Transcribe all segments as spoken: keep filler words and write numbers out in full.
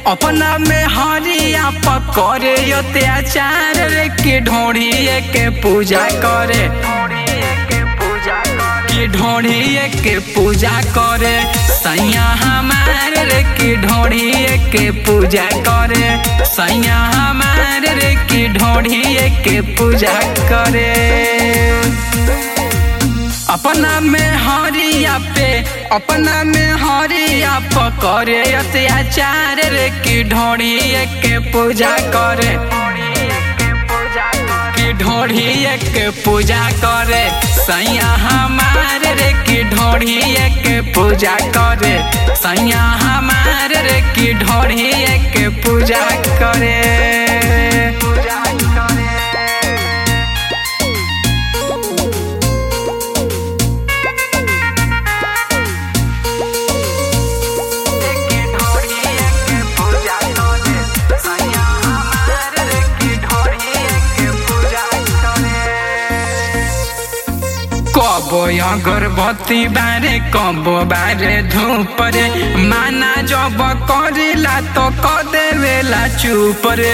अपना में हरिया पकड़े अत्याचार रे के ढोढ़ी के पूजा करे कि ढोढ़ी के पूजा करे सैया हमारे रे कि ढोढ़ी के पूजा करे सैया हमारे रे कि ढोढ़ी के पूजा करे। अपना में हरिया पे अपना में हरिया पकड़े अत्याचार रे कि ढोढ़ी के पूजा करे कि ढोढ़ी के पूजा करे सैया हमारे रे कि ढोढ़ी के पूजा करे सैया हमारे रे कि ढोढ़ी के पूजा करे। कबो अगरबत्ती बारे कबो बारे धूप रे माना जब करेला तो क देवेला चुप रे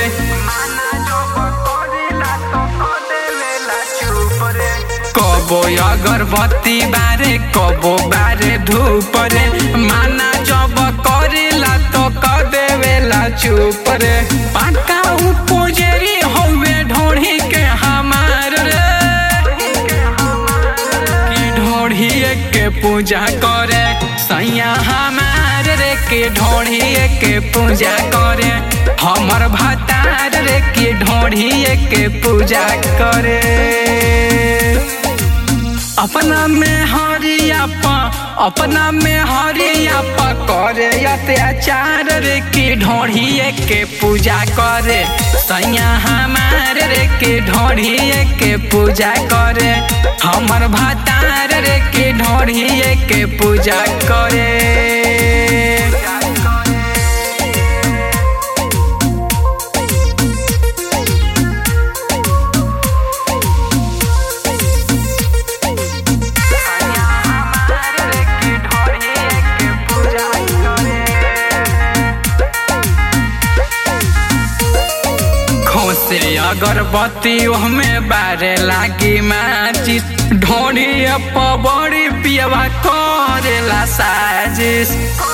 कबो अगरबत्ती बारे कबो बारे धूप रे माना जब करेला तो क देवेला चुप रे। पाका पुजेरी होवे ढोढ़ी के हमार रे के पूजा करे सैया हमारे रे के ढोढ़ी के पूजा करे हमर भतार रे के ढोढ़ी के पूजा करे। अपना में हरिया पा अपना में हरिया पा करे अत्याचार रे के ढोढ़ी के पूजा करे सैया हमारे रे के ढोढ़ी के पूजा करे हमर भतार रे के ढोढ़ी के पूजा करे। से अगरबत्ती हमें बारे लागी माचिस ढोढ़ी बड़ी पियवा करेला साजिश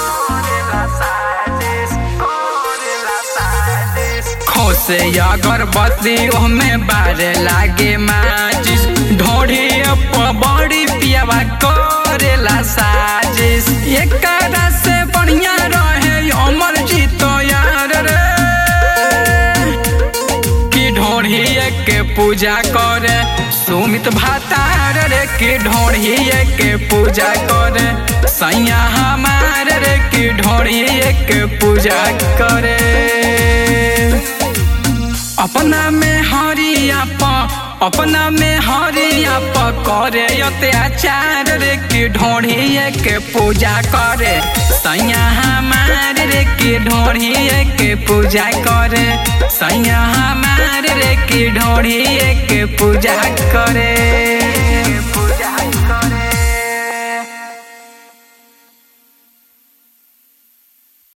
खोसे अगरबत्ती हमें बारे लागे माचिस ढोढ़ी बड़ी पियवा करेला साजिश एक से बढ़िया रहे अमर जीतो यार रे ढोढ़ी के पूजा करे सुमित भतार रे के ढोढ़ी के पूजा करे सैया हमारे रे के ढोढ़ी के पूजा करे। अपना में हरिया पा अपना में हरिया पा करे अत्याचार रे के ढोढ़ी के पूजा करे सैया हमारे रे के ढोढ़ी के पूजा करे सैया हमारे रे के ढोढ़ी के पूजा करे।